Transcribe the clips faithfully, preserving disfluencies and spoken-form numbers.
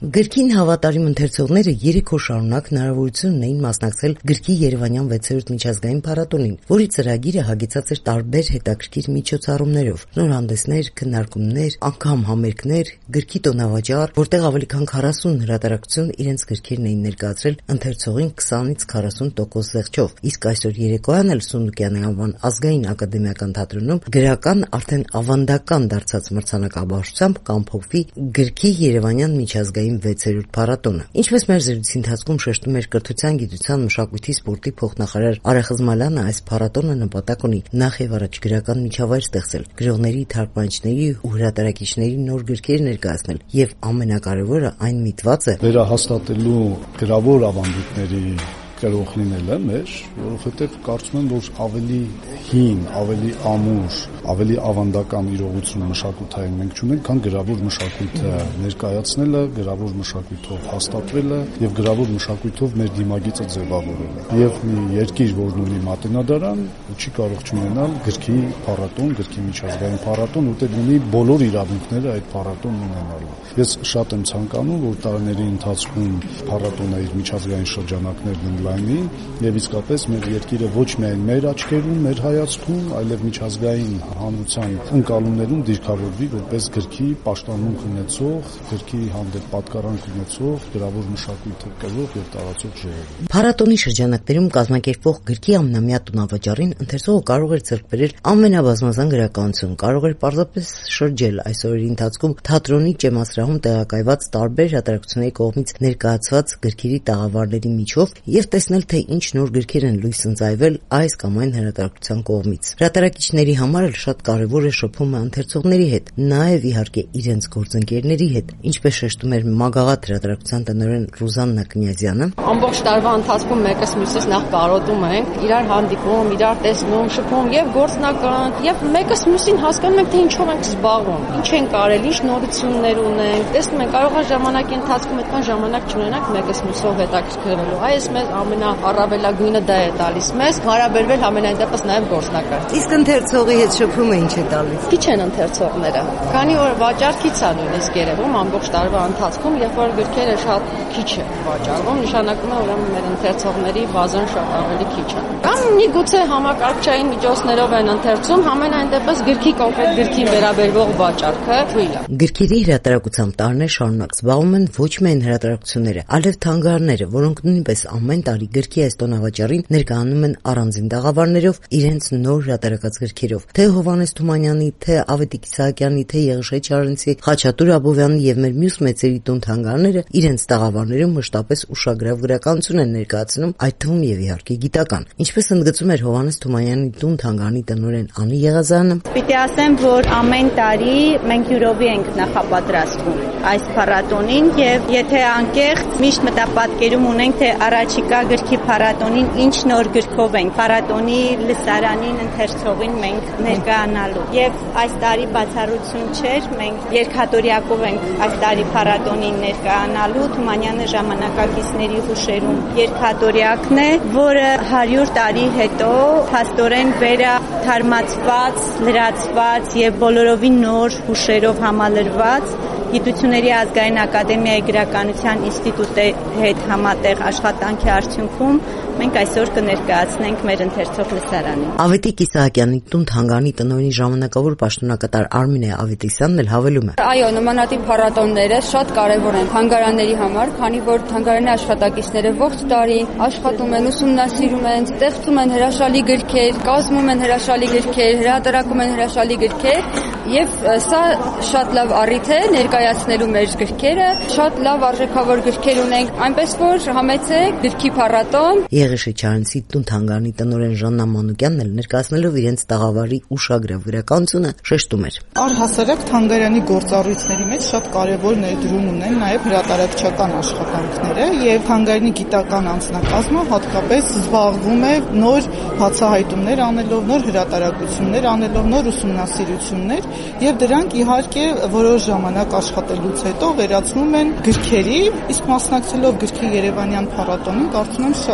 Գրքին հավատարիմ ընթերցողները երեք օր շարունակ հնարավորություն ունեին մասնակցել գրքի Երևանյան վեցերորդ միջազգային փառատոնին, որի ծրագիրը հագեցած էր տարբեր հետաքրքիր միջոցառումներով՝ նորհանդեսներ, քննարկումներ, անգամ համերգներ, գրքի տոնավաճառ, որտեղ ավելի քան քառասուն հրատարակություն իրենց գրքերն էին ներկայացրել ընթերցողին քսանից քառասուն տոկոս զեղչով, իսկ այսօր երեկոյան էլ Սունդուկյանի անվան ազգային ակադեմիական թատրոնում գրական արդեն ավանդական դարձած մրցանակաբաշխությամբ կամփոփվի գրքի Երևանյան միջազգային վեցերորդ փառատոնը։ Ինչպես մեր զրույցի ընթացքում շեշտում էր կրթության, գիտության, մշակույթի, սպորտի փոխնախարար Արա Խզմալյանը, այս փառատոնը նպատակ ունի նախ եւ առաջ գրական միջավայր ստեղծել, գրողների, թարգմանիչների ու հրատարակիչների նոր գրքեր ներկայացնել եւ ամենակարևորը այն միտված է վերահաստատելու գրավոր ավանդույթների կարող լինելը մեր, որովհետև կարծում եմ, որ ավելի հին, ավելի ամուր, ավելի ավանդական իրողություն մշակութային մենք չունենք, քան գրավոր մշակույթը ներկայացնելը, գրավոր մշակույթով հաստատվելը եւ գրավոր մշակույթով մեր դիմագիծը ձևավորելը։ Եվ մի երկիր, որն ունի մատենադարան, չի կարող չունենալ գրքի փառատոն, գրքի միջազգային փառատոն, որտեղ ունի բոլոր իրավունքները այդ փառատոնն ունենալու։ Ես շատ եմ ցանկանում, որ տարիների ընթացքում փառատոնը իր միջազգային շրջանակներն լայնի եւ իսկապես մեր երկիրը ոչ միայն մեր աչքերում, մեր հայացքում, այլև միջազգային հանրության ընկալումներում դիրքավորվի որպես գրքի պաշտամունք ունեցող, գրքի հանդեպ պատկառանք ունեցող, գրավոր մշակույթը կրող եւ տարածող ժողով։ Փառատոնի շրջանակներում կազմակերպվող գրքի ամենամյա տոնավաճառին ընթերցողը կարող էր ձեռք բերել ամենաբազմազան գրականություն, կարող էր պարզապես շրջել այս օրերի ընթացքում թատրոնի ճեմասրահում տեղակայված տարբեր հրատարակությունների կողմից ներկայացված գրքերի տաղավարների միջով եւ տեսնել, թե ինչ նոր գրքեր են լույս ընծայվել այս կամ այն հրատարակության կողմից։ Հրատարակիչների համար էլ շատ կարևոր է շփումը ընթերցողների հետ, նաեւ իհարկե իրենց գործընկերների հետ, ինչպես շեշտում էր Մագաղաթ հրատարակության տնօրեն Ռուզաննա Կնյազյանը։ Ամբողջ տարվա ընթացքում մեկս մյուսից նախ կարոտում ենք, իրար հանդիպում, իրար տեսնում, շփում եւ գործնական, եւ մեկս մյուսին հասկանում ենք, թե ինչով ենք զբաղվում, ինչ ենք արել, ինչ նորություններ ունենք։ Տեսնում ենք, կարող է ժամանակի ընթացքում այդքան ժամանակ չունենանք մեկս մյուսով հետաքրքրվելու։ Այս մեզ ամենաառավելագույնը դա է տալիս մեզ, հարաբերվել ամենայն դեպս նաև գործնական։ Իսկ ընթերցողի հետ շփումը ինչ է տալիս։ Քիչ են ընթերցողները, քանի որ վաճառքից է նույնիսկ երևում ամբողջ տարվա ընթացքում, երբ որ գրքերը շատ քիչ է վաճառվում, նշանակում է ուրեմն մեր ընթերցողների բազան շատ ավելի քիչ է։ Կամ միգուցե համակարգչային միջոցներով են ընթերցում, ամենայն դեպս գրքի կոնկրետ գրքին վերաբերող վաճառքը թույլ է։ Գրքերի հրատարակությամբ տարիներ շարունակ զբաղվում են ոչ միայն հրատարակությունները, այլև թանգարանները, որոնք նույնպես ամեն տարի գրքի այս տոնավաճառին ներկայանում են առանձին տաղավարներով իրենց նոր հրատարակած գրքերով, թե Հովհաննես Թումանյանի, թե Ավետիք Իսահակյանի, թե Եղիշե Չարենցի, Խաչատուր Աբովյանի եւ մեր մյուս մեծերի տուն թանգարանները իրենց տաղավարներում մշտապես ուշագրավ գրականություն են ներկայացնում, այդ թվում եւ իհարկե գիտական։ Ինչպես ընդգծում էր Հովհաննես Թումանյանի տուն թանգարանի տնօրեն Անի Եղազարյանը, պիտի ասեմ, որ ամեն տարի մենք յուրովի ենք նախապատրաստվում այս փառատոնին եւ եթե անկեղծ միշտ մտապատկերում ունենք, թե առաջիկա գրքի փառատոնին ինչ նոր գրքով ենք փառատոնի լսարանին ընթերցողին մենք ներկայանալու եւ այս տարի բացառություն չէր, մենք երկհատորյակով ենք այս տարի փառատոնին ներկայանալու Թումանյանը ժամանակակիցների հուշերում երկհատորյակն է, որը հարյուր տարի հետո փաստորեն վերա թարմացված, լրացված եւ բոլորովին նոր հուշերով համալրված Գիտությունների ազգային ակադեմիայի գրականության ինստիտուտի հետ համատեղ աշխատանքի արդյունքում մենք այսօր կներկայացնենք մեր ընթերցող լսարանին։ Ավետիք Իսահակյանի տուն թանգարանի տնօրենի ժամանակավոր պաշտոնակատար Արմինե Ավետիսյանն էլ հավելում է. Այո, նմանատիպ փառատոնները շատ կարևոր են թանգարանների համար, քանի որ թանգարանի աշխատակիցները ողջ տարի աշխատում են, ուսումնասիրում են, ստեղծում են հրաշալի գրքեր, կազմում են հրաշալի գրքեր, հրատարակում են հրաշալի գրքեր, եւ սա շատ լավ առիթ է ներկայացնելու մեր գրքերը, շատ լավ արժեքավոր գրքեր ունենք, այնպես որ համեցեք գրքի փառատոն։ Եղիշե Չարենցի տուն թանգարանի տնօրեն Ժաննա Մանուկյանն էլ ներկայացնելով իրենց տաղավարի ուշագրավ գրականությունը շեշտում էր. Առհասարակ թանգարանի գործառույթների մեջ շատ կարևոր ներդրում ունեն նաև հրատարակչական աշխատանքները եւ թանգարանի գիտական անձնակազմը հատկապես զբաղվում է նոր բացահայտումներ անելով, նոր հրատարակություններ անելով, նոր ուսումնասիրություններ եւ դրանք իհարկե որոշ ժամանակ աշխատելուց հետո վերածվում են գրքերի, իսկ մասնակցելով գրքի Երևանյան փառատոնին կարծում եմ սա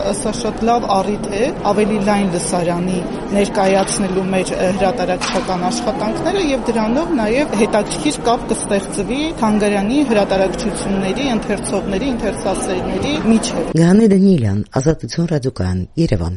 շատ լավ առիթ է ավելի լայն լսարանի ներկայացնելու մեր հրատարակչական աշխատանքները եւ դրանով նաեւ հետաքրքիր կապ կստեղծվի թանգարանի հրատարակչությունների, ընթերցողների, ընթերցասերների միջեւ։ Գանե Դանիելյան, Ազատություն ռադիոկայան, Երևան։